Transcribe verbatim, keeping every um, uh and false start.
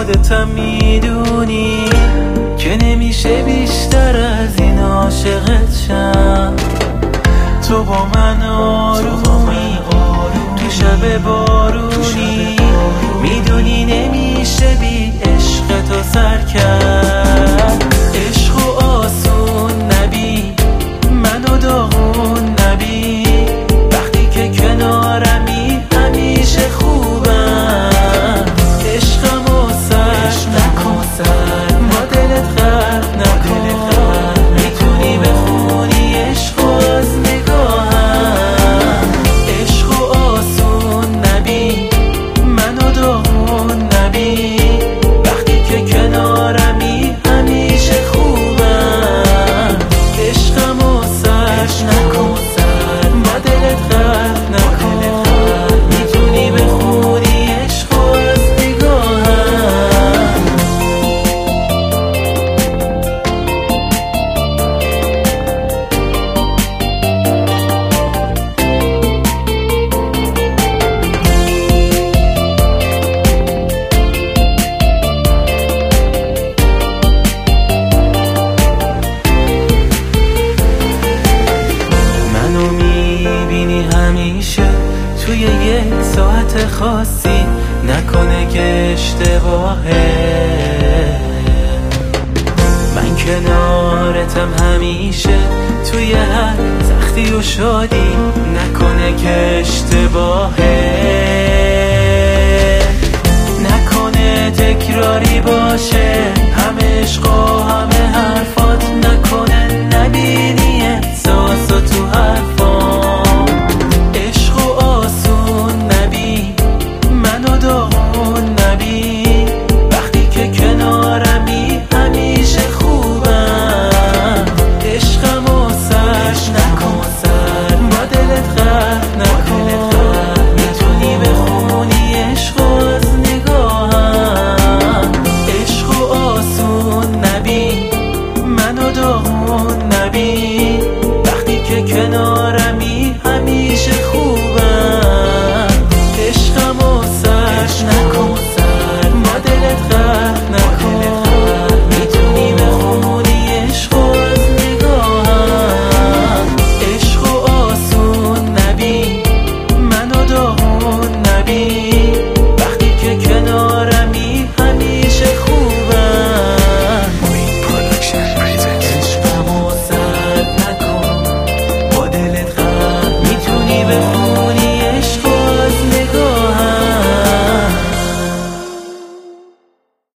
خودتم میدونی که نمیشه بیشتر از این عاشقت شم. تو با من آرومی تو شب بارونی، میدونی نمیشه بی عشق تو سر کرد. عشق و آسون نبی، منو داغون نبی، وقتی که کنارمی همیشه خوبم. عشقم و سر نکن، با دلت غرق نکن، میتونی بخونی عشق از نگاهم. عشق و آسون نبی، منو داغون نبی، وقتی که کنارمی همیشه خوبم. عشقم و سر نکن، با دلت غرق نکن، میتونی بخونی عشق از نگاهم. منو میبینی همیشه توی یک ساعت خاصی، نکنه که اشتباهه. من کنارتم همیشه توی هر سختی و شادی، نکنه که اشتباهه. نکنه تکراری باشه، هم عشق و هم